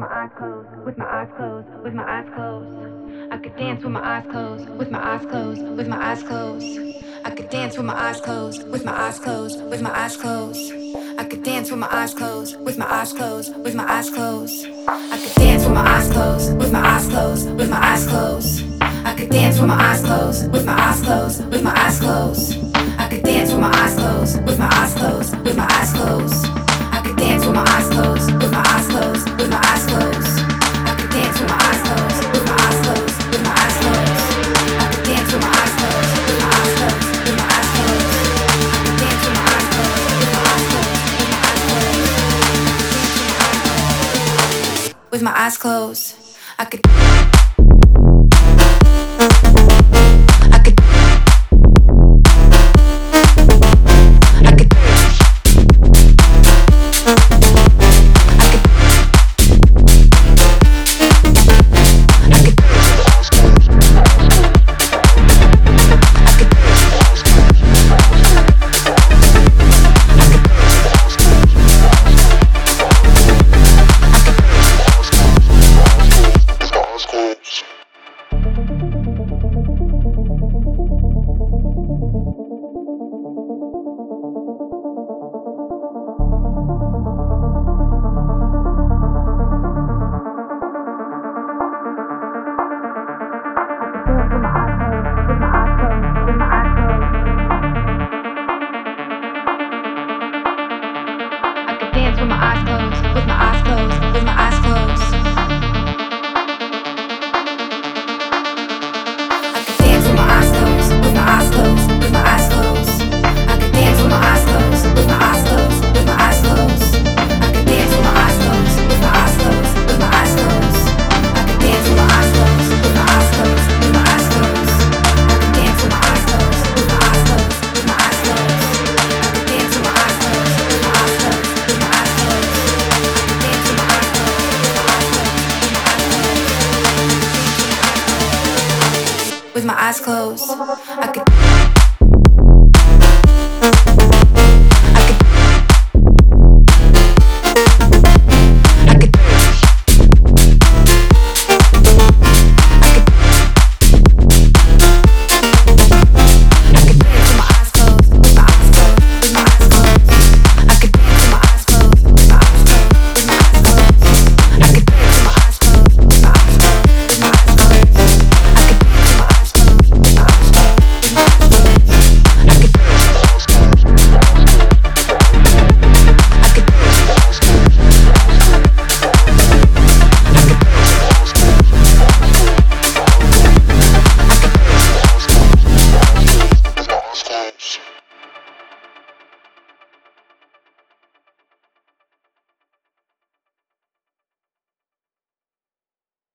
my eyes closed, with my eyes closed, with my eyes closed. I could dance with my eyes closed, with my eyes closed, with my eyes closed. I could dance with my eyes closed, with my eyes closed, with my eyes closed. I could dance with my eyes closed, with my eyes closed, with my eyes closed. I could dance with my eyes closed, with my eyes closed, with my eyes closed. I could dance with my eyes closed, with my eyes closed, with my eyes closed. I could dance with my eyes closed, with my eyes closed, with my eyes closed. I could dance with my eyes closed, with my eyes closed, with my eyes closed. I could dance with my eyes closed, with my eyes closed, with my eyes closed. I could dance with my eyes closed, with my eyes closed, with my eyes closed. I could dance with my eyes closed, with my eyes closed, with my eyes closed. I could. With my eyes closed, with my eyes closed, with my eyes closed. I could dance with my eyes closed, with my eyes closed, with my eyes closed. I could dance with my eyes closed, with my eyes closed, with my eyes closed. I could dance with my eyes closed, with my eyes closed, with my eyes closed. I could dance with my eyes closed, with my eyes closed, with my eyes closed. I could dance with my eyes closed, with my eyes closed, with my eyes closed. I could dance with my eyes closed, with my eyes closed, with my eyes closed. With my eyes closed, I could. Scratch.